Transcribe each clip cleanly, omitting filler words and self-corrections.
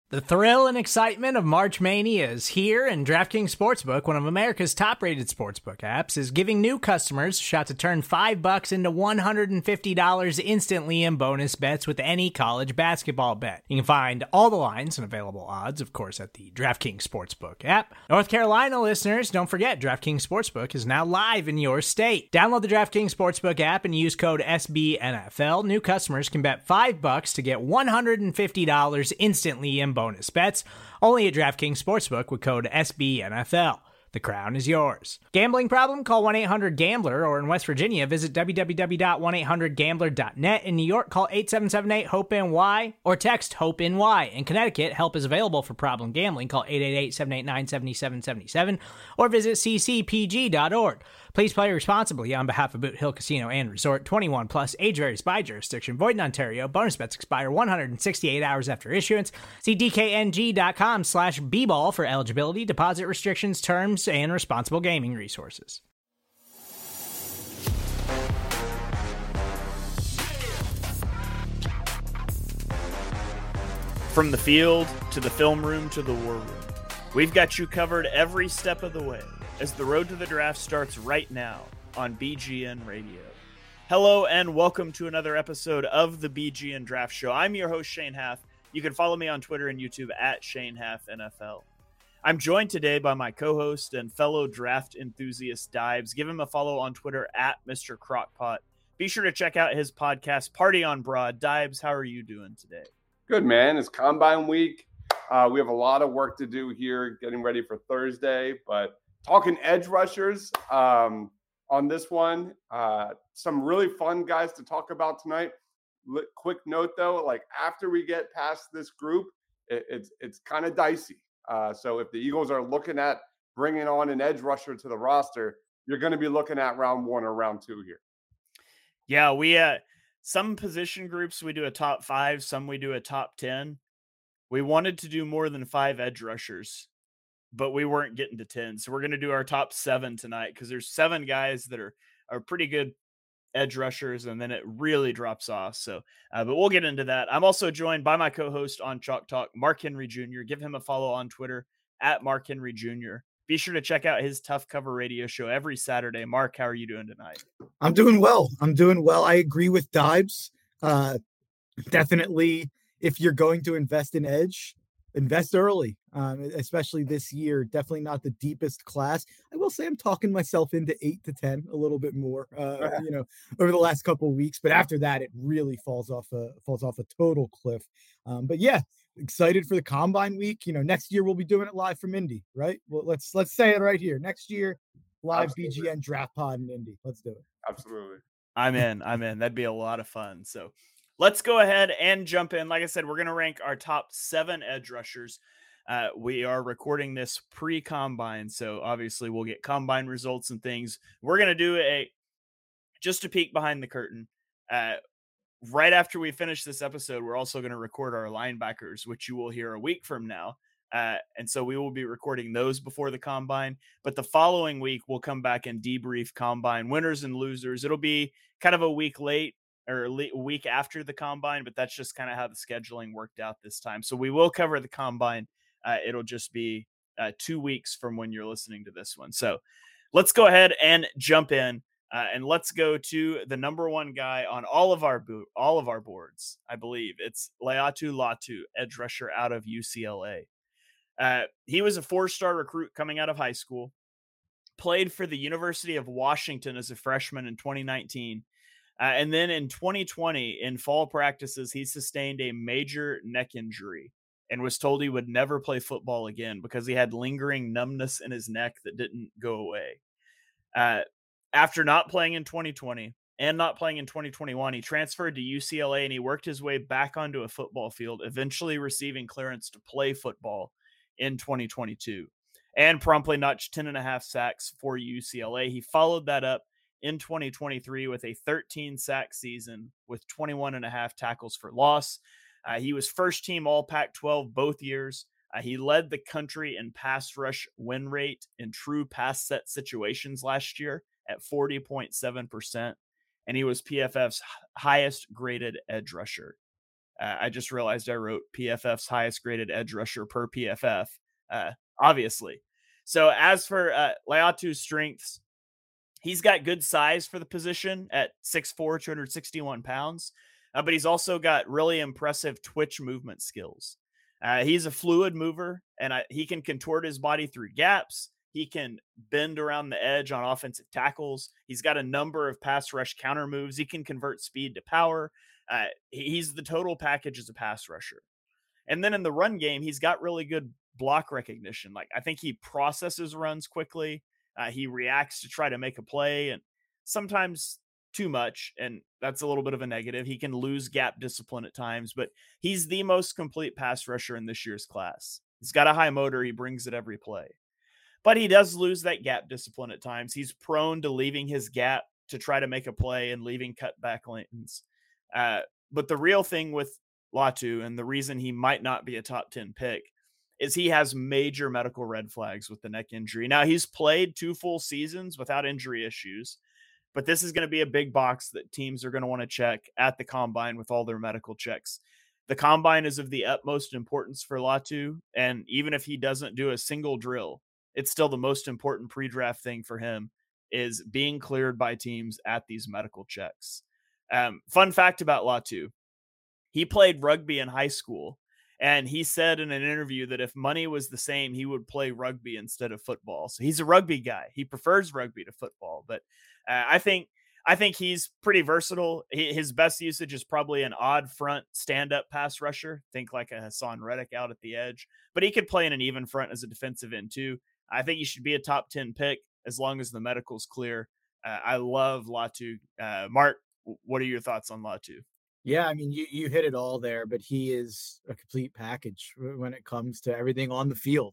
The thrill and excitement of March Mania is here, and DraftKings Sportsbook, one of America's top-rated sportsbook apps, is giving new customers a shot to turn $5 into $150 instantly in bonus bets with any college basketball bet. You can find all the lines and available odds, of course, at the DraftKings Sportsbook app. North Carolina listeners, don't forget, DraftKings Sportsbook is now live in your state. Download the DraftKings Sportsbook app and use code SBNFL. New customers can bet $5 to get $150 instantly in bonus bets, only at DraftKings Sportsbook with code SBNFL. The crown is yours. Gambling problem? Call 1-800-GAMBLER, or in West Virginia, visit www.1800gambler.net. In New York, call 877-8-HOPE-NY or text HOPE-NY. In Connecticut, help is available for problem gambling. Call 888-789-7777 or visit ccpg.org. Please play responsibly on behalf of Boot Hill Casino and Resort. 21 plus, age varies by jurisdiction. Void in Ontario. Bonus bets expire 168 hours after issuance. See dkng.com/bball for eligibility, deposit restrictions, terms, and responsible gaming resources. From the field to the film room to the war room, we've got you covered every step of the way as the road to the draft starts right now on BGN Radio. Hello and welcome to another episode of the BGN Draft Show. I'm your host, Shane Haff. You can follow me on Twitter and YouTube at Shane Haff NFL. I'm joined today by my co-host and fellow draft enthusiast, Dibes. Give him a follow on Twitter at Mr. Crockpot. Be sure to check out his podcast, Party on Broad. Dibes, how are you doing today? Good, man. It's Combine Week. We have a lot of work to do here, getting ready for Thursday, but talking edge rushers on this one. Some really fun guys to talk about tonight. Quick note, though, like after we get past this group, it's kind of dicey. So if the Eagles are looking at bringing on an edge rusher to the roster, you're going to be looking at round 1 or round 2 here. Yeah, we some position groups we do a top 5, some we do a top 10. We wanted to do more than 5 edge rushers, but we weren't getting to 10. So we're going to do our top 7 tonight because there's 7 guys that are pretty good edge rushers, and then it really drops off. So, but we'll get into that. I'm also joined by my co-host on Chalk Talk, Mark Henry Jr. Give him a follow on Twitter at Mark Henry Jr. Be sure to check out his Tough Cover radio show every Saturday. Mark, how are you doing tonight? I'm doing well. I agree with Dibes. Definitely, if you're going to invest in edge, invest early, especially this year. Definitely not the deepest class. I will say I'm talking myself into 8 to 10 a little bit more, over the last couple of weeks. But after that, it really falls off a total cliff. But yeah, excited for the Combine Week. Next year we'll be doing it live from Indy, right? Well, let's say it right here. Next year, live Absolutely. BGN Draft Pod in Indy. Let's do it. Absolutely. I'm in. That'd be a lot of fun. So let's go ahead and jump in. Like I said, we're going to rank our top 7 edge rushers. We are recording this pre-combine, so obviously we'll get combine results and things. We're going to do just a peek behind the curtain. Right after we finish this episode, we're also going to record our linebackers, which you will hear a week from now. And so we will be recording those before the combine. But the following week, we'll come back and debrief combine winners and losers. It'll be kind of a week late or a week after the combine, but that's just kind of how the scheduling worked out this time. So we will cover the combine. It'll just be 2 weeks from when you're listening to this one. So let's go ahead and jump in. And let's go to the number 1 guy on all of our boards. I believe it's Laiatu Latu, edge rusher out of UCLA. He was a 4-star recruit coming out of high school, played for the University of Washington as a freshman in 2019. And then in 2020, in fall practices, he sustained a major neck injury and was told he would never play football again because he had lingering numbness in his neck that didn't go away. After not playing in 2020 and not playing in 2021, he transferred to UCLA and he worked his way back onto a football field, eventually receiving clearance to play football in 2022 and promptly notched 10.5 sacks for UCLA. He followed that up in 2023 with a 13-sack season with 21.5 tackles for loss. He was first team all Pac-12 both years. He led the country in pass rush win rate in true pass set situations last year at 40.7%, and he was PFF's highest graded edge rusher. I just realized I wrote PFF's highest graded edge rusher per PFF, obviously. So as for Laiatu's strengths, he's got good size for the position at 6'4", 261 pounds, but he's also got really impressive twitch movement skills. He's a fluid mover, and he can contort his body through gaps. He can bend around the edge on offensive tackles. He's got a number of pass rush counter moves. He can convert speed to power. He's the total package as a pass rusher. And then in the run game, he's got really good block recognition. Like, I think he processes runs quickly. He reacts to try to make a play, and sometimes too much, and that's a little bit of a negative. He can lose gap discipline at times, but he's the most complete pass rusher in this year's class. He's got a high motor. He brings it every play. But he does lose that gap discipline at times. He's prone to leaving his gap to try to make a play and leaving cutback lanes. But the real thing with Latu, and the reason he might not be a top 10 pick, is he has major medical red flags with the neck injury. Now, he's played 2 full seasons without injury issues, but this is going to be a big box that teams are going to want to check at the combine with all their medical checks. The combine is of the utmost importance for Latu, and even if he doesn't do a single drill, it's still the most important pre-draft thing for him is being cleared by teams at these medical checks. Fun fact about Latu, he played rugby in high school, and he said in an interview that if money was the same, he would play rugby instead of football. So he's a rugby guy. He prefers rugby to football, but I think he's pretty versatile. His best usage is probably an odd front stand-up pass rusher. Think like a Hassan Reddick out at the edge, but he could play in an even front as a defensive end too. I think he should be a top 10 pick as long as the medical's clear. I love Latu. Mark, what are your thoughts on Latu? Yeah, I mean, you hit it all there, but he is a complete package when it comes to everything on the field.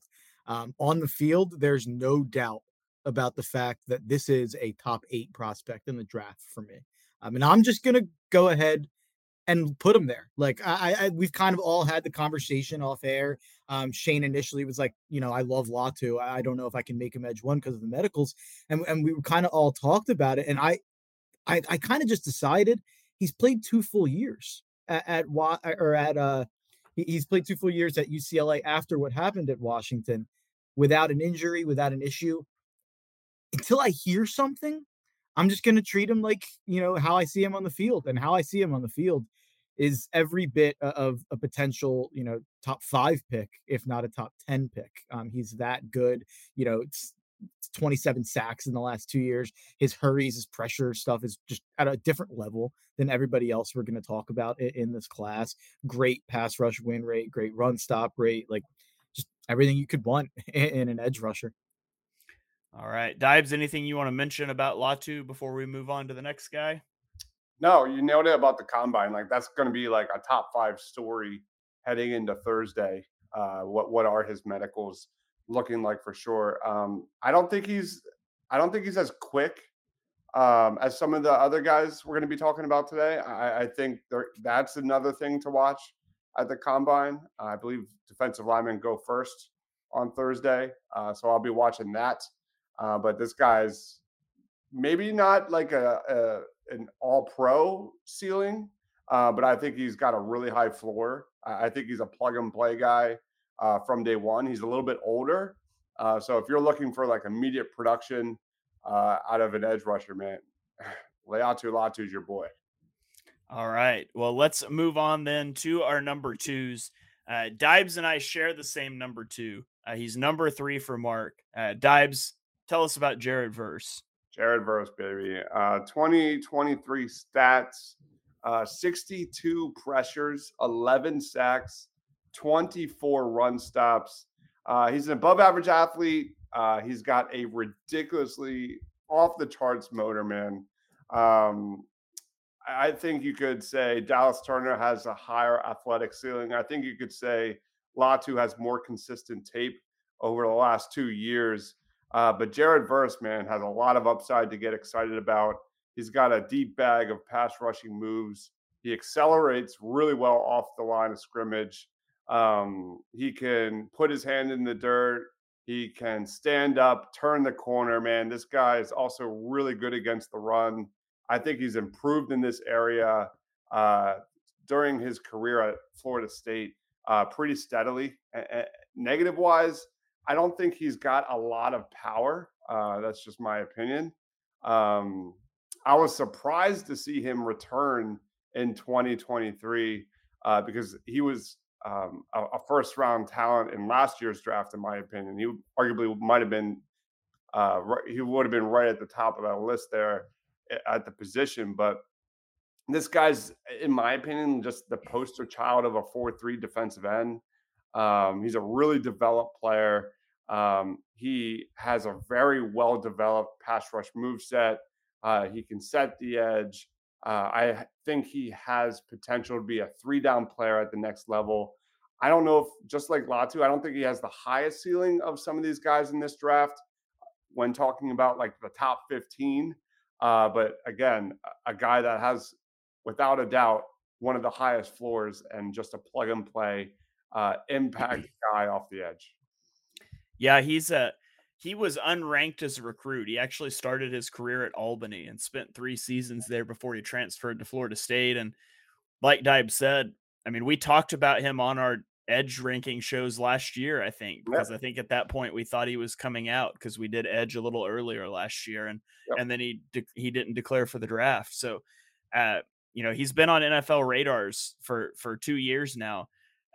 On the field, there's no doubt about the fact that this is a top 8 prospect in the draft for me. And I'm just going to go ahead and put him there. Like we've kind of all had the conversation off air. Shane initially was like, I love Latu. I don't know if I can make him edge 1 because of the medicals. And we kind of all talked about it. And I kind of just decided he's played 2 full years he's played 2 full years at UCLA after what happened at Washington without an injury, without an issue. Until I hear something, I'm just going to treat him like, how I see him on the field. And how I see him on the field is every bit of a potential, top 5 pick, if not a top 10 pick. He's that good. It's 27 sacks in the last 2 years. His hurries, his pressure stuff is just at a different level than everybody else we're going to talk about in this class. Great pass rush win rate, great run stop rate, like just everything you could want in an edge rusher. All right. Dibes, anything you want to mention about Latu before we move on to the next guy? No, you nailed it about the combine. Like, that's going to be like a top 5 story heading into Thursday. What are his medicals looking like for sure? I don't think he's as quick as some of the other guys we're going to be talking about today. I think that's another thing to watch at the combine. I believe defensive linemen go first on Thursday, so I'll be watching that. But this guy's maybe not like an all-pro ceiling, but I think he's got a really high floor. I think he's a plug-and-play guy from day one. He's a little bit older. So if you're looking for like immediate production out of an edge rusher, man, Latu's your boy. All right. Well, let's move on then to our number 2s. Dibes and I share the same number 2. He's number 3 for Mark. Dibes, tell us about Jared Verse. Jared Verse, baby. 2023 stats, 62 pressures, 11 sacks, 24 run stops. He's an above average athlete. He's got a ridiculously off the charts motor, man. I think you could say Dallas Turner has a higher athletic ceiling. I think you could say Latu has more consistent tape over the last 2 years. But Jared Verse, man, has a lot of upside to get excited about. He's got a deep bag of pass rushing moves. He accelerates really well off the line of scrimmage. He can put his hand in the dirt. He can stand up, turn the corner, man. This guy is also really good against the run. I think he's improved in this area. during his career at Florida State pretty steadily. Negative wise, I don't think he's got a lot of power. That's just my opinion. I was surprised to see him return in 2023 because he was a first round talent in last year's draft, in my opinion. He arguably might have been, he would have been right at the top of that list there at the position. But this guy's, in my opinion, just the poster child of a 4-3 defensive end. He's a really developed player. He has a very well-developed pass rush moveset. He can set the edge. I think he has potential to be a 3-down player at the next level. I don't know if, just like Latu, I don't think he has the highest ceiling of some of these guys in this draft when talking about like the top 15. But again, a guy that has, without a doubt, one of the highest floors and just a plug and play impact guy off the edge. Yeah, he was unranked as a recruit. He actually started his career at Albany and spent 3 seasons there before he transferred to Florida State. And like Dibe said, I mean, we talked about him on our edge ranking shows last year, I think, because I think at that point we thought he was coming out because we did edge a little earlier last year, and then he didn't declare for the draft. So, he's been on NFL radars for 2 years now.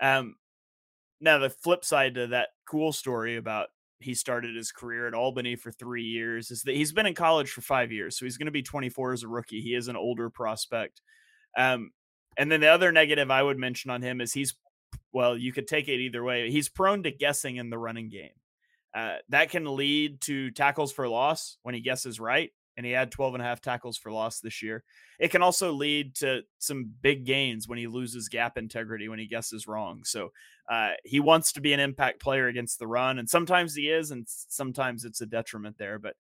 Now the flip side to that cool story about he started his career at Albany for 3 years is that he's been in college for 5 years. So he's going to be 24 as a rookie. He is an older prospect. And then the other negative I would mention on him is you could take it either way. He's prone to guessing in the running game. That can lead to tackles for loss when he guesses right. And he had 12.5 tackles for loss this year. It can also lead to some big gains when he loses gap integrity, when he guesses wrong. So he wants to be an impact player against the run. And sometimes he is, and sometimes it's a detriment there. But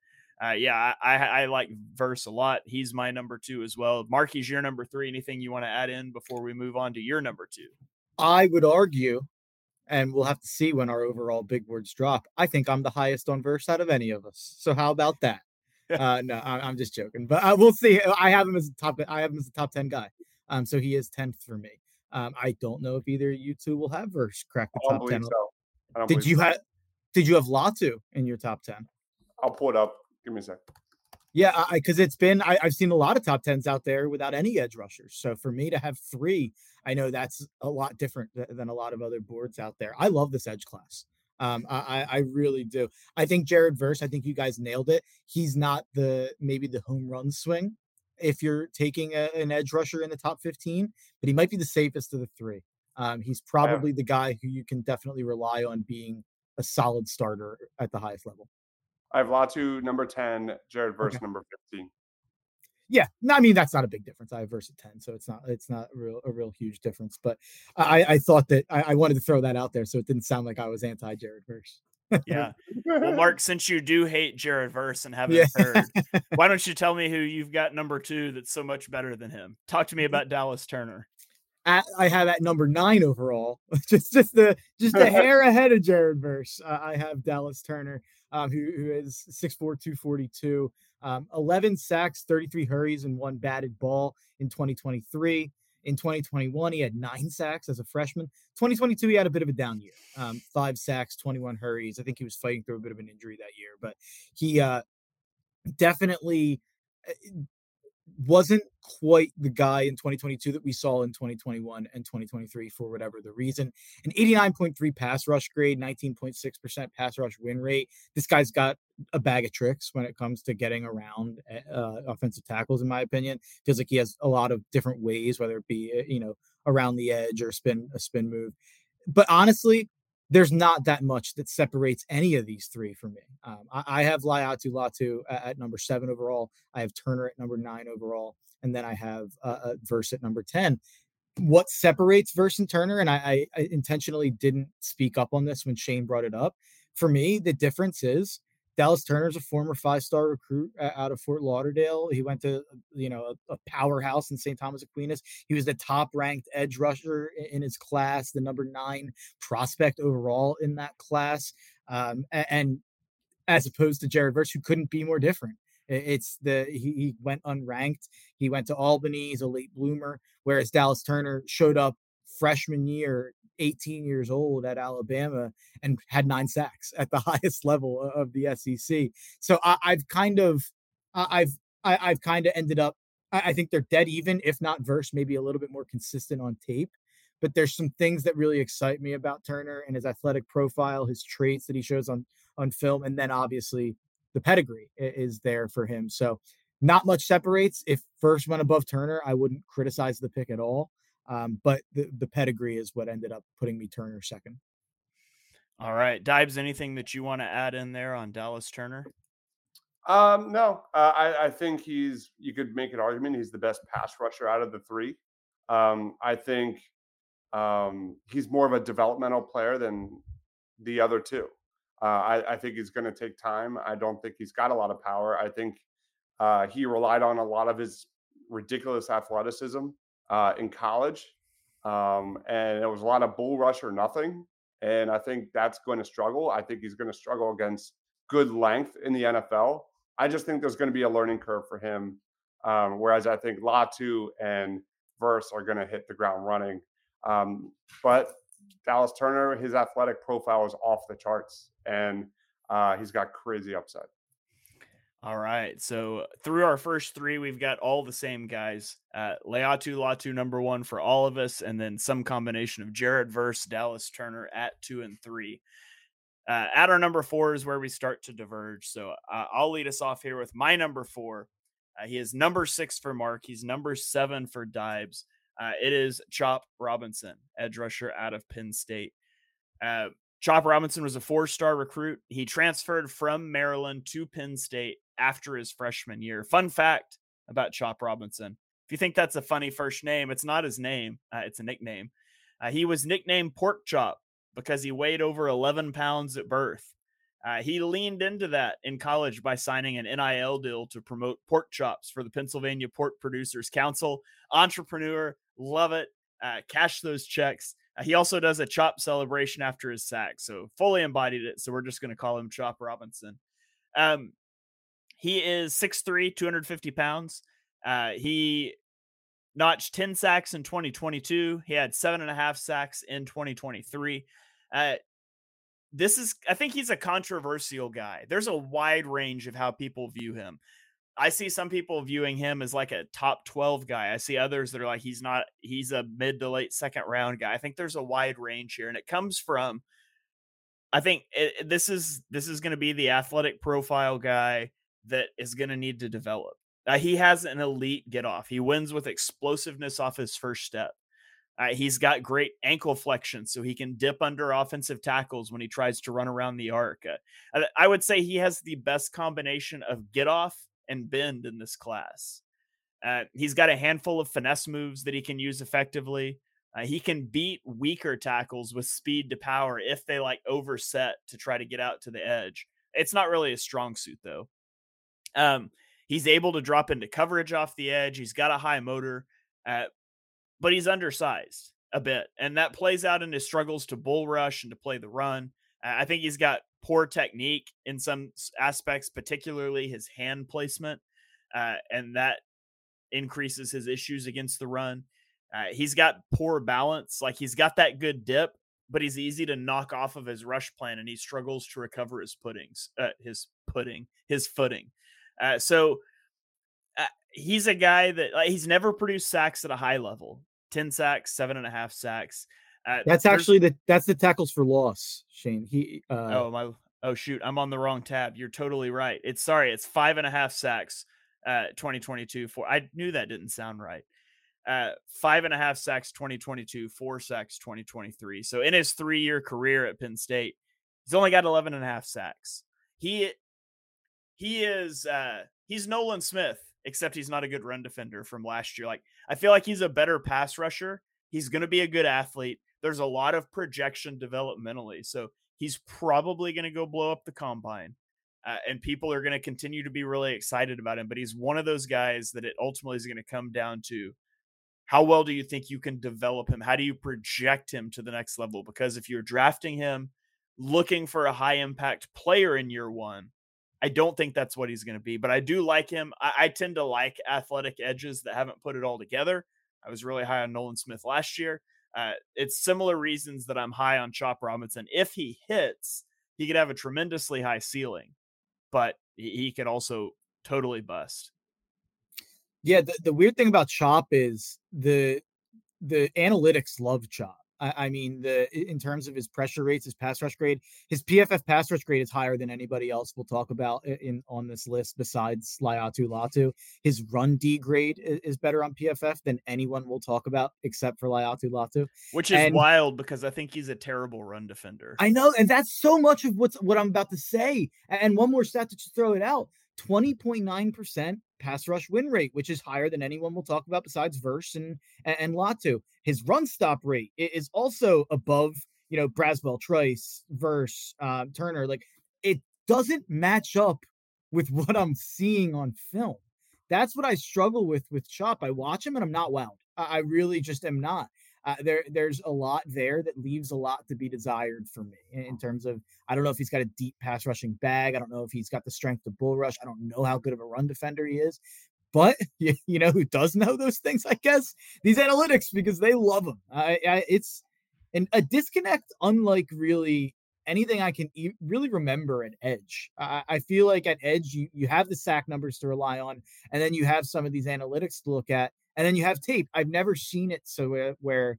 I like Verse a lot. He's my number 2 as well. Marky's your number 3. Anything you want to add in before we move on to your number 2? I would argue, and we'll have to see when our overall big words drop, I think I'm the highest on Verse out of any of us. So how about that? No, I'm just joking, but we'll see. I have him as a top 10 guy. So he is 10th for me. I don't know if either of you two will have Verse crack the top 10. So. Did you have Latu in your top 10? I'll pull it up. Give me a sec. Yeah, because it's been, I've seen a lot of top 10s out there without any edge rushers. So for me to have 3, I know that's a lot different than a lot of other boards out there. I love this edge class. I really do. I think Jared Verse, I think you guys nailed it. He's not maybe the home run swing if you're taking an edge rusher in the top 15, but he might be the safest of the 3. He's probably the guy who you can definitely rely on being a solid starter at the highest level. I have Latu number 10, Jared Verse number 15. Yeah, I mean, that's not a big difference. I have Verse at 10, so it's not a real huge difference. But I thought that I wanted to throw that out there so it didn't sound like I was anti Jared Verse. Yeah. Well, Mark, since you do hate Jared Verse and have him third, why don't you tell me who you've got number 2 that's so much better than him? Talk to me about Dallas Turner. I have at number 9 overall, just a hair ahead of Jared Verse. I have Dallas Turner, who is 6'4", 242, 11 sacks, 33 hurries, and 1 batted ball in 2023. In 2021, he had 9 sacks as a freshman. 2022, he had a bit of a down year. 5 sacks, 21 hurries. I think he was fighting through a bit of an injury that year, but he definitely wasn't quite the guy in 2022 that we saw in 2021 and 2023 for whatever the reason. An 89.3 pass rush grade, 19.6% pass rush win rate. This guy's got a bag of tricks when it comes to getting around offensive tackles, in my opinion. Feels like he has a lot of different ways, whether it be, around the edge or a spin move. But honestly, there's not that much that separates any of these 3 for me. I have Latu at number 7 overall. I have Turner at number 9 overall. And then I have Verse at number 10. What separates Verse and Turner, and I intentionally didn't speak up on this when Shane brought it up. For me, the difference is Dallas Turner's a former 5-star recruit out of Fort Lauderdale. He went to, a powerhouse in St. Thomas Aquinas. He was the top-ranked edge rusher in his class, the number 9 prospect overall in that class. And as opposed to Jared Verse, who couldn't be more different. He went unranked. He went to Albany. He's a late bloomer, whereas Dallas Turner showed up freshman year, 18 years old at Alabama, and had 9 sacks at the highest level of the SEC. So I've kind of ended up. I think they're dead even, if not verse, maybe a little bit more consistent on tape. But there's some things that really excite me about Turner and his athletic profile, his traits that he shows on film, and then obviously the pedigree is there for him. So not much separates. If first went above Turner, I wouldn't criticize the pick at all. But the pedigree is what ended up putting me Turner second. All right, Dibes, anything that you want to add in there on Dallas Turner? No, I think you could make an argument he's the best pass rusher out of the 3. I think he's more of a developmental player than the other 2. I think he's going to take time. I don't think he's got a lot of power. I think he relied on a lot of his ridiculous athleticism in college. And it was a lot of bull rush or nothing. And I think that's going to struggle. I think he's going to struggle against good length in the NFL. I just think there's going to be a learning curve for him. Whereas I think Latu and Verse are going to hit the ground running. But Dallas Turner, his athletic profile is off the charts, and he's got crazy upside. All right. So through our first 3, we've got all the same guys. Latu number 1 for all of us, and then some combination of Jared Verse, Dallas Turner at 2 and 3. At our number 4 is where we start to diverge. So I'll lead us off here with my number 4. He is number 6 for Mark. He's number 7 for Dibes. It is Chop Robinson, edge rusher out of Penn State. Chop Robinson was a 4-star recruit. He transferred from Maryland to Penn State after his freshman year. Fun fact about Chop Robinson. If you think that's a funny first name, it's not his name. It's a nickname. He was nicknamed Pork Chop because he weighed over 11 pounds at birth. He leaned into that in college by signing an NIL deal to promote pork chops for the Pennsylvania Pork Producers Council. Entrepreneur, love it. Cash those checks. He also does a chop celebration after his sack, so fully embodied it. So we're just going to call him Chop Robinson. He is 6'3", 250 pounds. He notched 10 sacks in 2022. He had 7.5 sacks in 2023. I think he's a controversial guy. There's a wide range of how people view him. I see some people viewing him as like a top 12 guy. I see others that are like, he's a mid to late second round guy. I think there's a wide range here, and it comes from, I think this is going to be the athletic profile guy that is going to need to develop. He has an elite get off. He wins with explosiveness off his first step. He's got great ankle flexion, so he can dip under offensive tackles when he tries to run around the arc. I would say he has the best combination of get off and bend in this class. He's got a handful of finesse moves that he can use effectively. He can beat weaker tackles with speed to power if they like overset to try to get out to the edge. It's not really a strong suit though. He's able to drop into coverage off the edge. He's got a high motor, but he's undersized a bit. And that plays out in his struggles to bull rush and to play the run. I think he's got poor technique in some aspects, particularly his hand placement. And that increases his issues against the run. He's got poor balance. Like he's got that good dip, but he's easy to knock off of his rush plan, and he struggles to recover his footing. So he's a guy that he's never produced sacks at a high level. 10 sacks, 7.5 sacks. That's actually that's the tackles for loss, Shane. Oh shoot, I'm on the wrong tab. You're totally right. It's 5.5 sacks, 2022. I knew that didn't sound right. 5.5 sacks, 2022, 4 sacks, 2023. So in his 3-year career at Penn State, he's only got 11.5 sacks. He's Nolan Smith, except he's not a good run defender from last year. Like, I feel like he's a better pass rusher. He's going to be a good athlete. There's a lot of projection developmentally. So he's probably going to go blow up the combine. And people are going to continue to be really excited about him. But he's one of those guys that it ultimately is going to come down to, how well do you think you can develop him? How do you project him to the next level? Because if you're drafting him looking for a high impact player in year one, I don't think that's what he's going to be, but I do like him. I tend to like athletic edges that haven't put it all together. I was really high on Nolan Smith last year. It's similar reasons that I'm high on Chop Robinson. If he hits, he could have a tremendously high ceiling, but he could also totally bust. Yeah, the weird thing about Chop is the analytics love Chop. I mean, in terms of his pressure rates, his pass rush grade, his PFF pass rush grade is higher than anybody else we'll talk about on this list besides Laiatu Latu. His run D grade is better on PFF than anyone we'll talk about except for Laiatu Latu. Which is wild because I think he's a terrible run defender. I know, and that's so much of what I'm about to say. And one more stat to just throw it out. 20.9% pass rush win rate, which is higher than anyone we'll talk about besides Verse and Latu. His run stop rate is also above, Braswell, Trice, Verse, Turner. Like, it doesn't match up with what I'm seeing on film. That's what I struggle with Chop. I watch him and I'm not wowed. I really just am not. There's a lot there that leaves a lot to be desired for me in terms of, I don't know if he's got a deep pass rushing bag. I don't know if he's got the strength to bull rush. I don't know how good of a run defender he is, but you know who does know those things, I guess? These analytics, because they love him. It's a disconnect unlike really anything I can really remember at edge. I feel like at edge, you have the sack numbers to rely on, and then you have some of these analytics to look at. And then you have tape. I've never seen it so where,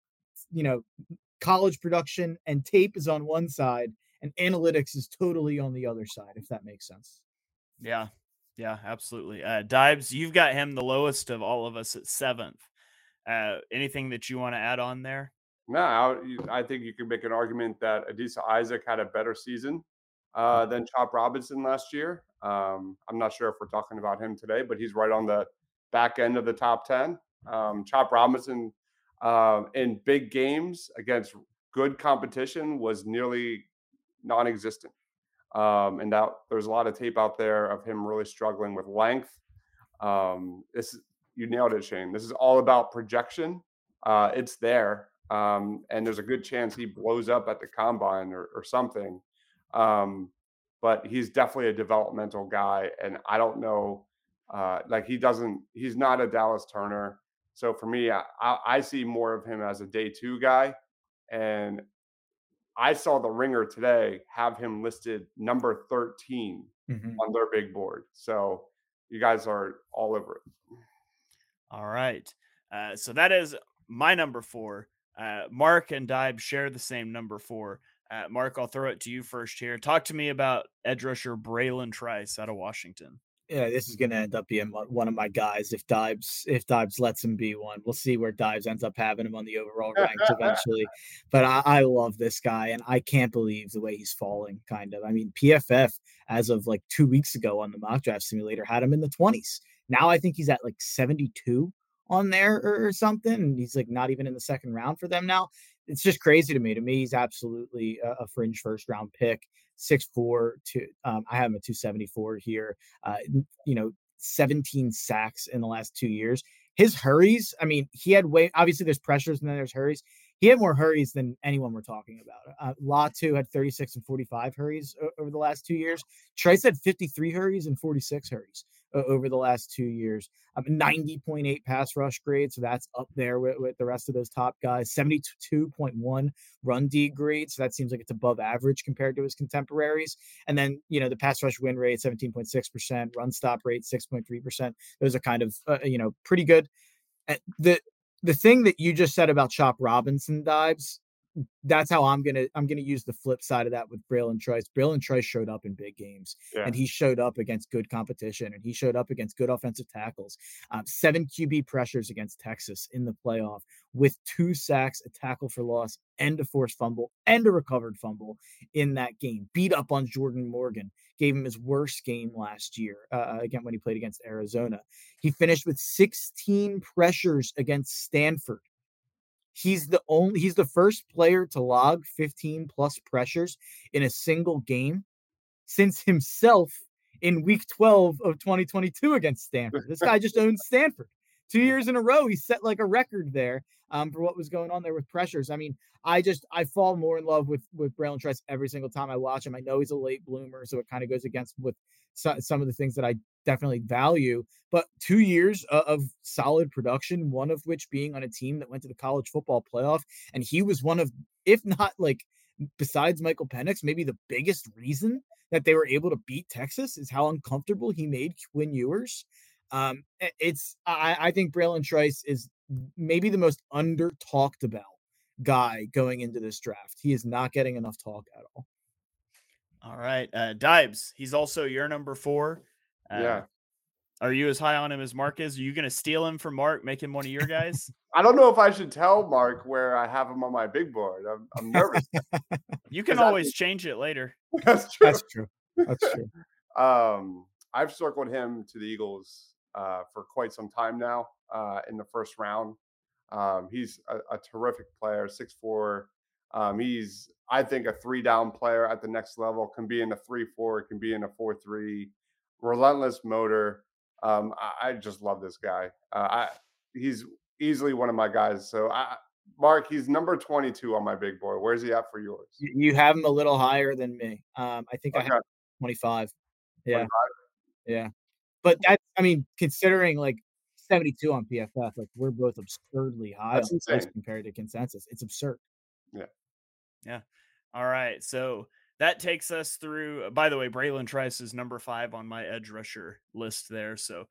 college production and tape is on one side and analytics is totally on the other side, if that makes sense. Yeah, absolutely. Dibes, you've got him the lowest of all of us at 7th. Anything that you want to add on there? No, I think you can make an argument that Adisa Isaac had a better season than Chop Robinson last year. I'm not sure if we're talking about him today, but he's right on the back end of the top 10. Chop Robinson in big games against good competition was nearly non-existent. And that there's a lot of tape out there of him really struggling with length. You nailed it, Shane. This is all about projection. It's there. And there's a good chance he blows up at the combine or something. But he's definitely a developmental guy. And I don't know, he's not a Dallas Turner. So for me, I see more of him as a day 2 guy. And I saw the Ringer today have him listed number 13 on their big board. So you guys are all over it. All right. So that is my number 4. Mark and Dibe share the same number 4. Mark, I'll throw it to you first here. Talk to me about edge rusher Braylon Trice out of Washington. Yeah, this is going to end up being one of my guys if Dibes lets him be one. We'll see where Dibes ends up having him on the overall ranks eventually. But I love this guy, and I can't believe the way he's falling, kind of. I mean, PFF, as of like 2 weeks ago on the mock draft simulator, had him in the 20s. Now I think he's at like 72 on there or something, and he's like not even in the second round for them now. It's just crazy to me. To me, he's absolutely a fringe first round pick. 6'4", I have him at 274 here. 17 sacks in the last 2 years. His hurries, I mean, he had obviously there's pressures and then there's hurries. He had more hurries than anyone we're talking about. Latu had 36 and 45 hurries over the last 2 years. Trice had 53 hurries and 46 hurries over the last 2 years. 90.8 pass rush grade, so that's up there with the rest of those top guys. 72.1 run D grade, so that seems like it's above average compared to his contemporaries. And then, the pass rush win rate, 17.6%, run stop rate, 6.3%. Those are kind of, pretty good. The thing that you just said about Chop Robinson, Dibes, that's how I'm gonna use the flip side of that with Braylon Trice. Braylon Trice showed up in big games, and he showed up against good competition, and he showed up against good offensive tackles. 7 QB pressures against Texas in the playoff with 2 sacks, a tackle for loss, and a forced fumble, and a recovered fumble in that game. Beat up on Jordan Morgan. Gave him his worst game last year, again when he played against Arizona. He finished with 16 pressures against Stanford. He's the first player to log 15 plus pressures in a single game since himself in week 12 of 2022 against Stanford. This guy just owns Stanford. 2 years in a row, he set like a record there for what was going on there with pressures. I mean, I fall more in love with Braylon Trice every single time I watch him. I know he's a late bloomer, so it kind of goes against with some of the things that I definitely value. But 2 years of solid production, one of which being on a team that went to the college football playoff, and he was one of, if not like besides Michael Penix, maybe the biggest reason that they were able to beat Texas is how uncomfortable he made Quinn Ewers. I think Braylon Trice is maybe the most under talked about guy going into this draft. He is not getting enough talk at all. All right. Dibes, he's also your number 4. Yeah. Are you as high on him as Mark is? Are you going to steal him from Mark, make him one of your guys? I don't know if I should tell Mark where I have him on my big board. I'm nervous. You can always change it later. That's true. That's true. That's true. I've circled him to the Eagles for quite some time now in the first round. He's a terrific player, 6'4". He's, I think, a 3-down player at the next level. Can be in a 3-4, can be in a 4-3. Relentless motor. I just love this guy. He's easily one of my guys. So, Mark, he's number 22 on my big board. Where's he at for yours? You have him a little higher than me. I think I have 25. Yeah. 25? Yeah. But that's, I mean, considering like 72 on PFF, like we're both absurdly high That's on insane. this compared to consensus. It's absurd. Yeah. All right. So that takes us through, by the way, Braylon Trice is number 5 on my edge rusher list there. So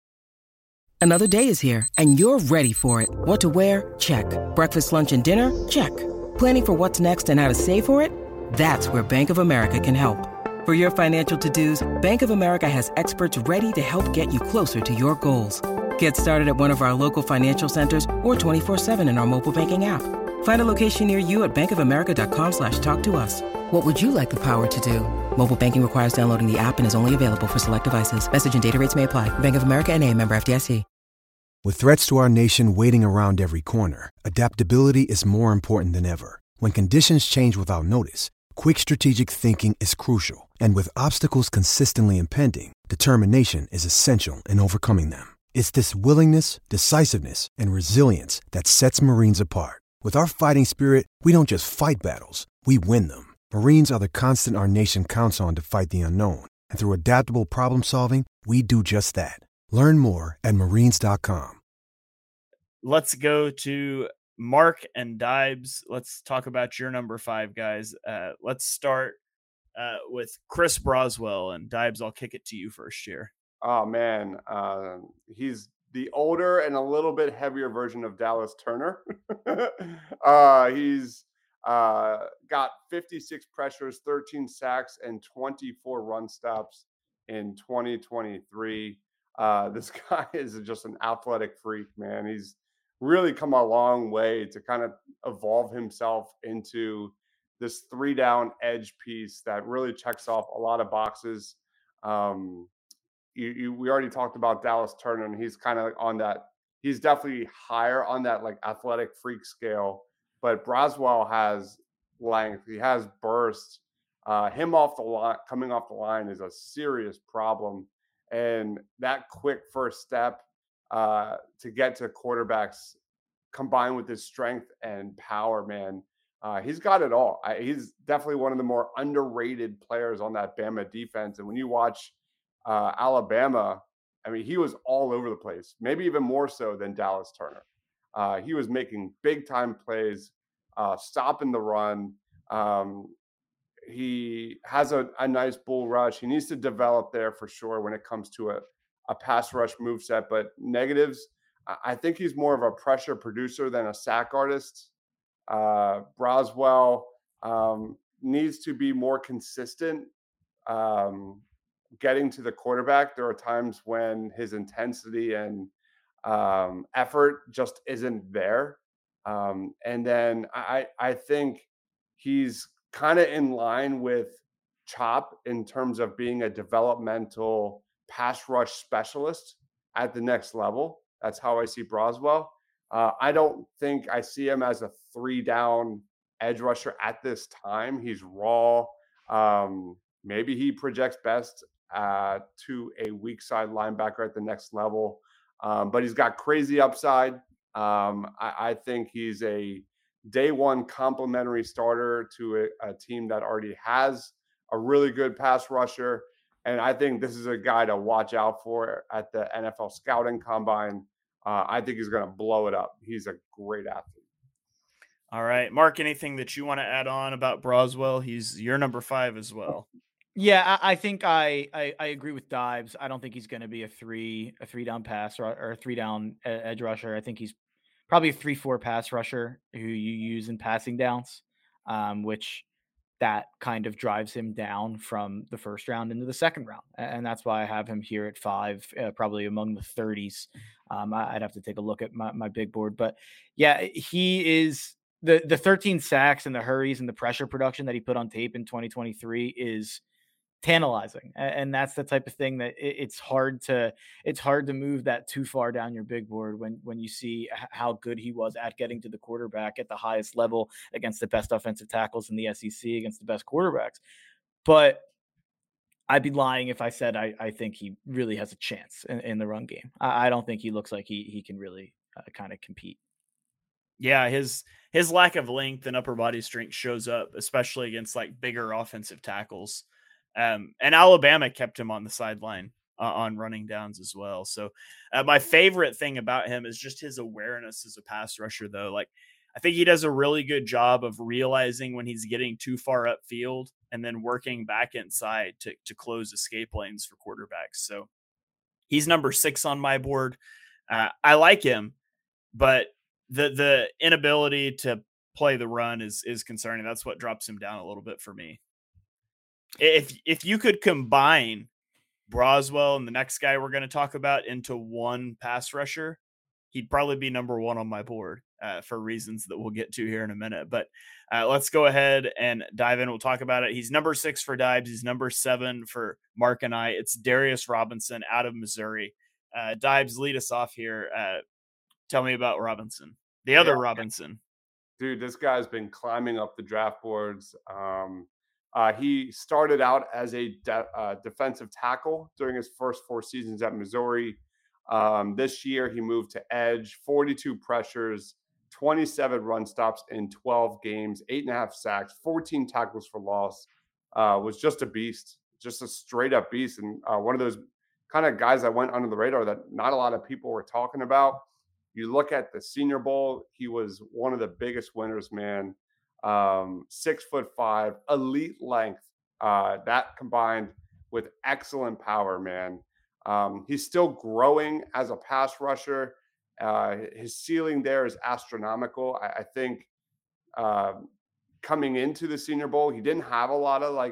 Another day is here and you're ready for it. What to wear? Check. Breakfast, lunch, and dinner? Check. Planning for what's next and how to save for it? That's where Bank of America can help. For your financial to-dos, Bank of America has experts ready to help get you closer to your goals. Get started at one of our local financial centers or 24/7 in our mobile banking app. Find a location near you at bankofamerica.com/talktous. What would you like the power to do? Mobile banking requires downloading the app and is only available for select devices. Message and data rates may apply. Bank of America N.A., member FDIC. With threats to our nation waiting around every corner, adaptability is more important than ever. When conditions change without notice, quick strategic thinking is crucial. And with obstacles consistently impending, determination is essential in overcoming them. It's this willingness, decisiveness, and resilience that sets Marines apart. With our fighting spirit, we don't just fight battles, we win them. Marines are the constant our nation counts on to fight the unknown. And through adaptable problem solving, we do just that. Learn more at marines.com. let's go to Mark and Dibes. Let's talk about your number 5 guys. Let's start with Chris Broswell, and Dibes, I'll kick it to you first here. Oh, man. He's the older and a little bit heavier version of Dallas Turner. He's got 56 pressures, 13 sacks, and 24 run stops in 2023. This guy is just an athletic freak, man. He's really come a long way to kind of evolve himself into this 3-down edge piece that really checks off a lot of boxes. We already talked about Dallas Turner, and he's kind of on that. He's definitely higher on that like athletic freak scale. But Broswell has length. He has burst. Him off the line, coming off the line, is a serious problem. And that quick first step to get to quarterbacks, combined with his strength and power, man, he's got it all. He's definitely one of the more underrated players on that Bama defense. And when you watch Alabama, I mean, he was all over the place, maybe even more so than Dallas Turner. He was making big time plays, stopping the run. He has a nice bull rush. He needs to develop there for sure when it comes to a pass rush moveset. But negatives, I think he's more of a pressure producer than a sack artist. Broswell needs to be more consistent getting to the quarterback. There are times when his intensity and effort just isn't there. And then I think he's kind of in line with Chop in terms of being a developmental pass rush specialist at the next level. That's how I see Broswell. I don't think I see him as a 3-down edge rusher at this time. He's raw. Maybe he projects best to a weak side linebacker at the next level. but he's got crazy upside. I think he's a day one complimentary starter to a team that already has a really good pass rusher. And I think this is a guy to watch out for at the NFL scouting combine. I think he's going to blow it up. He's a great athlete. All right, Mark, anything that you want to add on about Broswell? He's your number 5 as well. Yeah, I think I agree with Dives. I don't think he's going to be a three down pass or a 3 down edge rusher. I think he's probably a 3-4 pass rusher who you use in passing downs, which that kind of drives him down from the first round into the second round. And that's why I have him here at 5, probably among the 30s. I'd have to take a look at my big board, but yeah, he is the 13 sacks and the hurries and the pressure production that he put on tape in 2023 is tantalizing. And that's the type of thing that it's hard to move that too far down your big board when you see how good he was at getting to the quarterback at the highest level against the best offensive tackles in the SEC, against the best quarterbacks. But I'd be lying if I said I think he really has a chance in the run game. I don't think he looks like he can really kind of compete. Yeah, his lack of length and upper body strength shows up, especially against like bigger offensive tackles. And Alabama kept him on the sideline on running downs as well. So my favorite thing about him is just his awareness as a pass rusher, though. Like, I think he does a really good job of realizing when he's getting too far upfield and then working back inside to close escape lanes for quarterbacks. So he's number 6 on my board. I like him, but the inability to play the run is concerning. That's what drops him down a little bit for me. If you could combine Broswell and the next guy we're going to talk about into one pass rusher, he'd probably be number 1 on my board for reasons that we'll get to here in a minute. But let's go ahead and dive in. We'll talk about it. He's number 6 for Dibes. He's number 7 for Mark and I. It's Darius Robinson out of Missouri. Dibes, lead us off here. Tell me about Robinson, the other Robinson. Dude, this guy's been climbing up the draft boards. He started out as a defensive tackle during his first 4 seasons at Missouri. This year, he moved to edge, 42 pressures, 27 run stops in 12 games, 8.5 sacks, 14 tackles for loss. Was just a beast, just a straight up beast. And one of those kind of guys that went under the radar that not a lot of people were talking about. You look at the Senior Bowl, he was one of the biggest winners, man. 6'5", elite length, that combined with excellent power, man. He's still growing as a pass rusher. His ceiling there is astronomical. I think coming into the Senior Bowl, he didn't have a lot of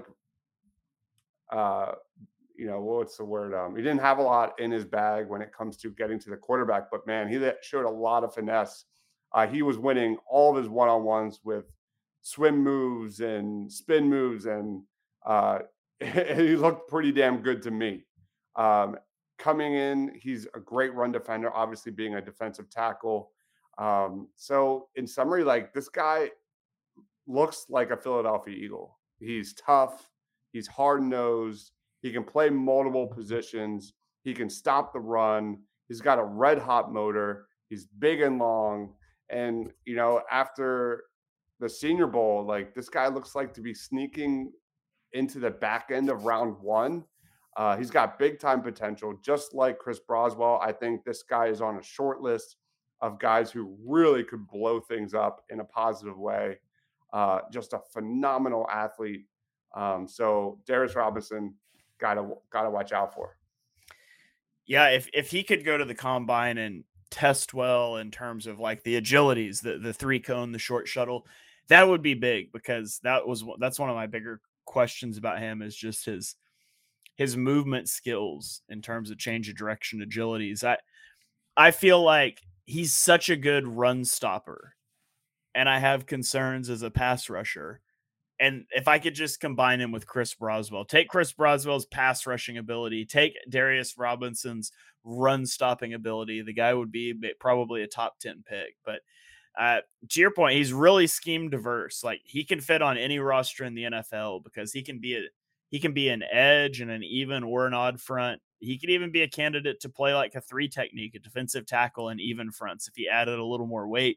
what's the word? He didn't have a lot in his bag when it comes to getting to the quarterback, but man, he showed a lot of finesse. He was winning all of his one-on-ones with swim moves and spin moves, and he looked pretty damn good to me. Coming in, he's a great run defender, obviously being a defensive tackle. So in summary, like, this guy looks like a Philadelphia Eagle. He's tough. He's hard-nosed. He can play multiple positions. He can stop the run. He's got a red-hot motor. He's big and long. And, after the Senior Bowl, like, this guy looks like to be sneaking into the back end of round 1. He's got big time potential, just like Chris Broswell. I think this guy is on a short list of guys who really could blow things up in a positive way. Just a phenomenal athlete. So Darius Robinson, gotta watch out for. Yeah, if he could go to the combine and test well in terms of like the agilities, the 3-cone, the short shuttle, that would be big, because that's one of my bigger questions about him, is just his movement skills in terms of change of direction, agilities. I feel like he's such a good run stopper, and I have concerns as a pass rusher. And if I could just combine him with Chris Broswell, take Chris Broswell's pass rushing ability, take Darius Robinson's run stopping ability, the guy would be probably a top 10 pick. But to your point, he's really scheme diverse. Like, he can fit on any roster in the NFL, because he can be He can be an edge and an even or an odd front. He could even be a candidate to play like a 3 technique, a defensive tackle and even fronts if he added a little more weight.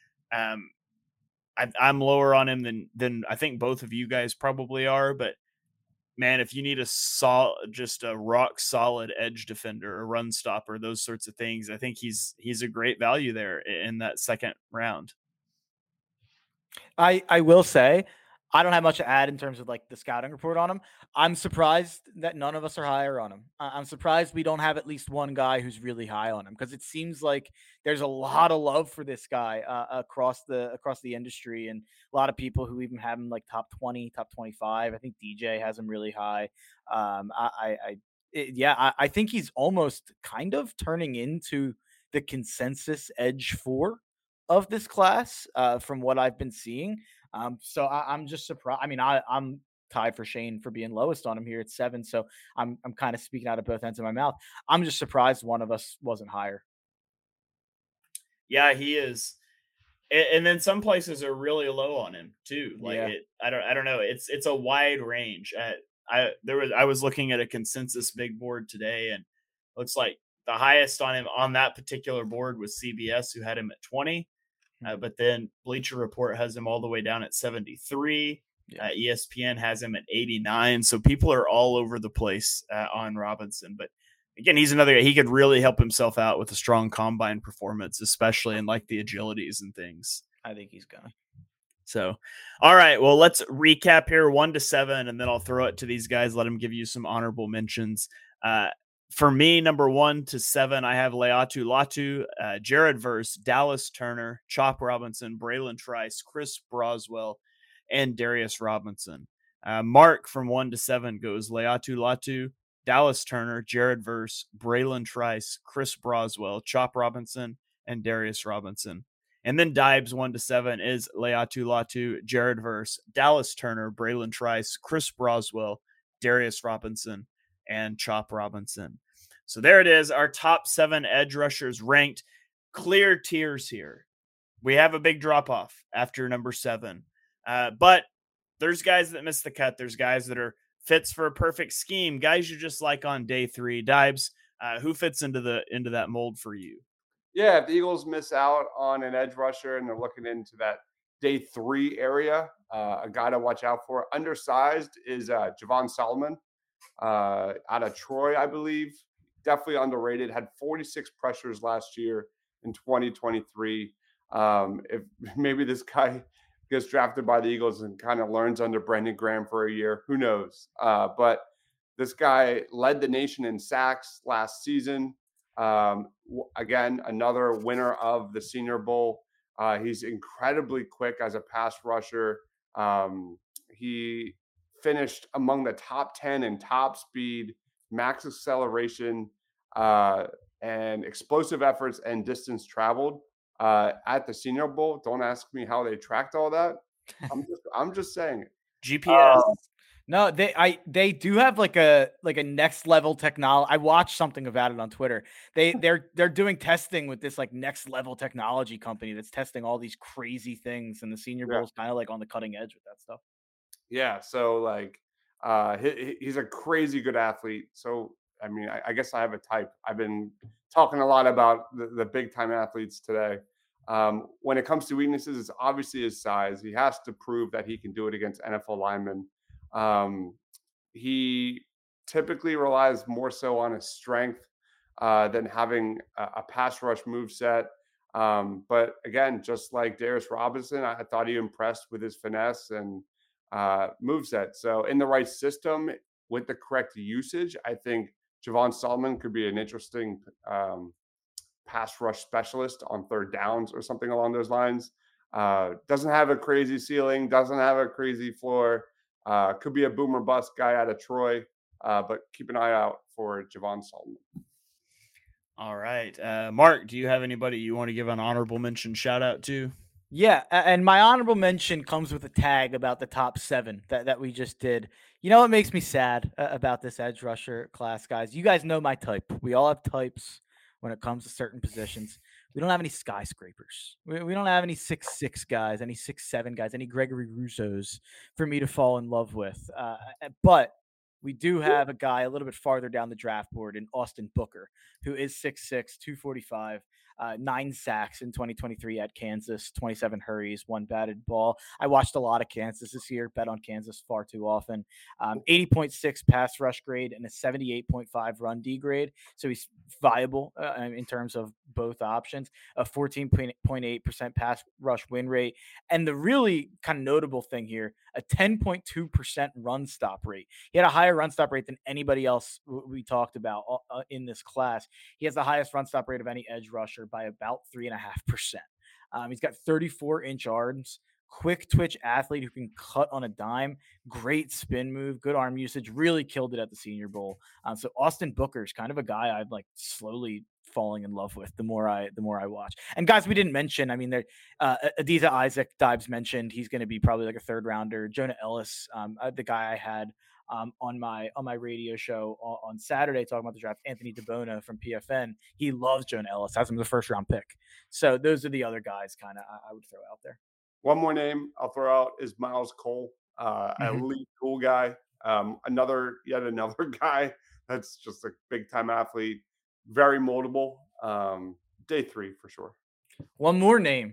I'm lower on him than I think both of you guys probably are, but man, if you need just a rock solid edge defender, a run stopper, those sorts of things, I think he's a great value there in that second round. I will say, I don't have much to add in terms of like the scouting report on him. I'm surprised that none of us are higher on him. I'm surprised we don't have at least one guy who's really high on him, because it seems like there's a lot of love for this guy across the industry, and a lot of people who even have him like top 20, top 25. I think DJ has him really high. I think he's almost kind of turning into the consensus edge 4 of this class from what I've been seeing. So I'm just surprised. I mean, I'm tied for Shane for being lowest on him here at 7. So I'm kind of speaking out of both ends of my mouth. I'm just surprised one of us wasn't higher. Yeah, he is. And then some places are really low on him too. Like I don't know. It's a wide range. I was looking at a consensus big board today, and looks like the highest on him on that particular board was CBS, who had him at 20. But then Bleacher Report has him all the way down at 73. ESPN has him at 89. So people are all over the place on Robinson. But again, he's another guy. He could really help himself out with a strong combine performance, especially in like the agilities and things. I think he's gonna. So, all right. Well, let's recap here 1 to 7, and then I'll throw it to these guys. Let them give you some honorable mentions. For me, number 1 to 7, I have Laiatu Latu, Jared Verse, Dallas Turner, Chop Robinson, Braylon Trice, Chris Broswell, and Darius Robinson. Mark from 1 to 7 goes Laiatu Latu, Dallas Turner, Jared Verse, Braylon Trice, Chris Broswell, Chop Robinson, and Darius Robinson. And then Dibes 1 to 7 is Laiatu Latu, Jared Verse, Dallas Turner, Braylon Trice, Chris Broswell, Darius Robinson, and Chop Robinson. So there it is, our top 7 edge rushers ranked. Clear tiers here. We have a big drop off after number 7, but there's guys that miss the cut. There's guys that are fits for a perfect scheme, guys you just like on day 3. Dibes, who fits into that mold for you? Yeah, if the Eagles miss out on an edge rusher and they're looking into that day 3 area, a guy to watch out for, undersized, is Javon Solomon. Out of Troy, I believe. Definitely underrated. Had 46 pressures last year in 2023. If maybe this guy gets drafted by the Eagles and kind of learns under Brandon Graham for a year, who knows? But this guy led the nation in sacks last season. Again, another winner of the Senior Bowl. He's incredibly quick as a pass rusher. He finished among the top 10 in top speed, max acceleration, and explosive efforts and distance traveled at the Senior Bowl. Don't ask me how they tracked all that. I'm just saying it. GPS. No, they do have like a next level technology. I watched something about it on Twitter. They're doing testing with this like next level technology company that's testing all these crazy things, and the Senior Bowl is kind of like on the cutting edge with that stuff. Yeah, so like he's a crazy good athlete. So I mean, I guess I have a type. I've been talking a lot about the big time athletes today. When it comes to weaknesses, it's obviously his size. He has to prove that he can do it against NFL linemen. He typically relies more so on his strength than having a pass rush moveset. But again, just like Darius Robinson, I thought he impressed with his finesse and moveset. So in the right system with the correct usage, I think Javon Solomon could be an interesting pass rush specialist on third downs or something along those lines. Doesn't have a crazy ceiling, doesn't have a crazy floor. Could be a boomer bust guy out of Troy, but keep an eye out for Javon Solomon. All right. Mark, do you have anybody you want to give an honorable mention shout out to? Yeah, and my honorable mention comes with a tag about the top 7 that we just did. You know what makes me sad about this edge rusher class, guys? You guys know my type. We all have types when it comes to certain positions. We don't have any skyscrapers. We don't have any 6'6" guys, any 6'7" guys, any Gregory Russos for me to fall in love with. But we do have a guy a little bit farther down the draft board in Austin Booker, who is 6'6", 245, 9 sacks in 2023 at Kansas, 27 hurries, 1 batted ball. I watched a lot of Kansas this year, bet on Kansas far too often. 80.6 pass rush grade and a 78.5 run D grade. So he's viable in terms of both options. A 14.8% pass rush win rate. And the really kind of notable thing here, a 10.2% run stop rate. He had a higher run stop rate than anybody else we talked about in this class. He has the highest run stop rate of any edge rusher by about 3.5%. He's got 34-inch arms, quick twitch athlete who can cut on a dime, great spin move, good arm usage, really killed it at the Senior Bowl. So Austin Booker is kind of a guy I'm like slowly falling in love with the more I watch. And guys, we didn't mention, I mean, there Adisa Isaac, Dibes mentioned, he's going to be probably like a 3rd rounder. Jonah Ellis, the guy I had on my radio show on Saturday talking about the draft, Anthony DeBona from PFN, he loves Jonah Ellis, has him the 1st round pick. So those are the other guys kind of I would throw out there. One more name I'll throw out is Miles Cole, elite cool guy. Yet another guy that's just a big time athlete, very moldable. Day 3 for sure. One more name.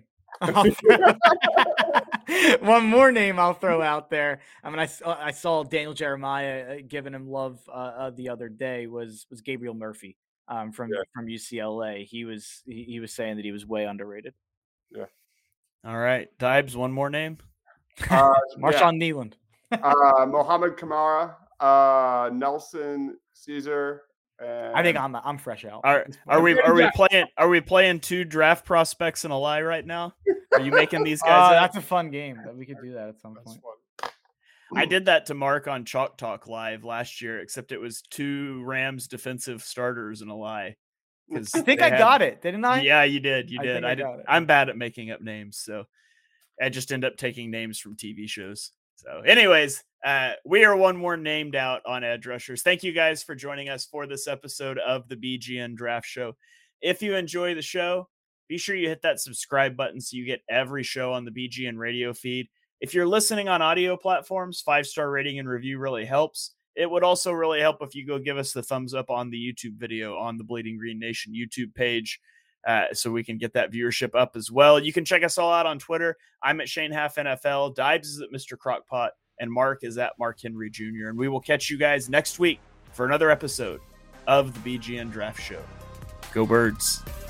One more name I'll throw out there. I mean, I saw Daniel Jeremiah giving him love the other day was Gabriel Murphy from UCLA. He was saying that he was way underrated. Yeah. All right, Dibes, one more name. Marshawn Nealand. Mohamed Kamara, Nelson Caesar. I think I'm fresh out. Are we playing 2 draft prospects and a lie right now? Are you making these guys? That's a fun game. We could do that at some point. I did that to Mark on Chalk Talk Live last year, except it was 2 Rams defensive starters and a lie. I think I got it, didn't I? Yeah, you did. You did. I'm bad at making up names, so I just end up taking names from TV shows. So, anyways, we are one more named out on edge rushers. Thank you guys for joining us for this episode of the BGN Draft Show. If you enjoy the show, be sure you hit that subscribe button so you get every show on the BGN radio feed. If you're listening on audio platforms, 5-star rating and review really helps. It would also really help if you go give us the thumbs up on the YouTube video on the Bleeding Green Nation YouTube page, so we can get that viewership up as well. You can check us all out on Twitter. I'm at Shane Half NFL. Dibes is at Mr. Crockpot, and Mark is at Mark Henry Jr. And we will catch you guys next week for another episode of the BGN Draft Show. Go Birds.